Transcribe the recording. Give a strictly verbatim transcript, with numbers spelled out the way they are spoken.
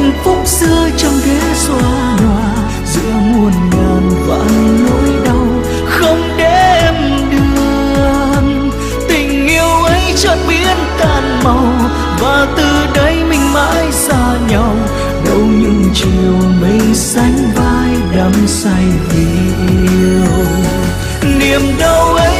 hạnh phúc xưa trong ghế xoa nhòa, giữa muôn ngàn vạn nỗi đau không để em đường. Tình yêu ấy chợt biến tàn màu, và từ đây mình mãi xa nhau. Đâu những chiều mình sánh vai đắm say vì yêu, niềm đau ấy